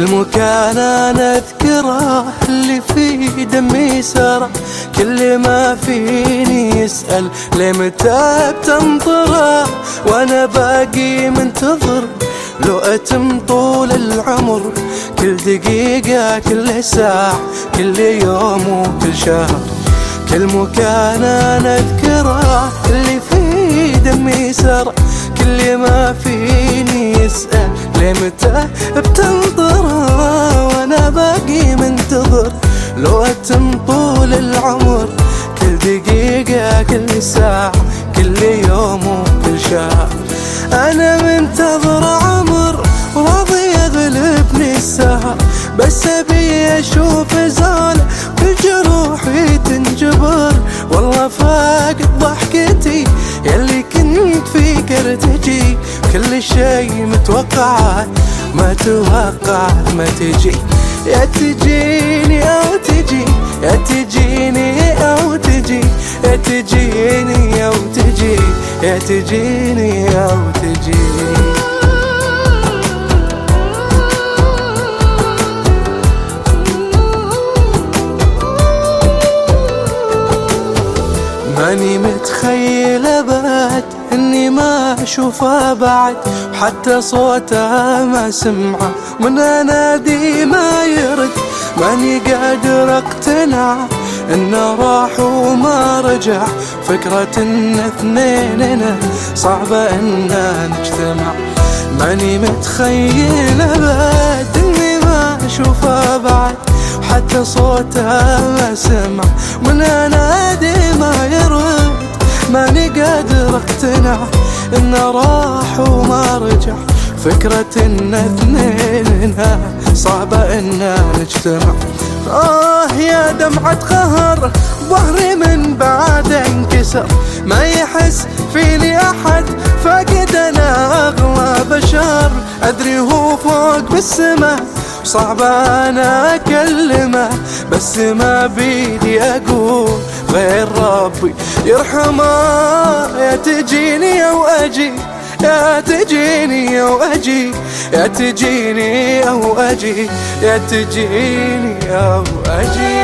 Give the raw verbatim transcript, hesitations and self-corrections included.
كل مكان انا اذكره اللي فيه دمي سرى، كل ما فيني يسأل ليه متى بتنطره، وانا باقي منتظر لو اتم طول العمر، كل دقيقة كل ساعة كل يوم وكل شهر. كل مكان انا اذكره اللي فيه دمي سرى، كل ما فيني يسأل ليه متى بتنطره، وانا باقي منتظر لو اتم طول العمر، كل دقيقة كل ساعة كل يوم وكل شهر. انا منتظر عمر وراضي يغلبني السهر، بس ابي اشوف زاله كل جروحي تنجبر، والله فاقد ضحكتي يلي كنت فيك ارتجي، كل شي متوقع ما توقع ما تجي، يا تجيني او تجي يا تجيني او تجي يا تجيني او تجي يا تجيني او تجي. ماني متخيل ابد اني ما اشوفه بعد، وحتى صوته ما سمعه من انادي ما يرد، ماني قادر اقتنع انه راح وما رجع، فكرة ان اثنيننا صعبة اننا نجتمع. ماني متخيل ابد اني ما اشوفه بعد، حتى صوته ما سمع من انادي ما يرد، ماني قادر اقتنع انه راح وما رجع، فكرة ان اثنيننا صعبة اننا نجتمع. آه يا دمعة قهر ظهري من بعد انكسر، ما يحس فيني احد فاقد انا اغلى بشر، ادري هو فوق بالسما صعب انا اكلمه، بس ما بيدي اقول غير ربي يرحمه. يا تجيني او اجي يا تجيني او اجي يا تجيني او اجي يا تجيني او اجي.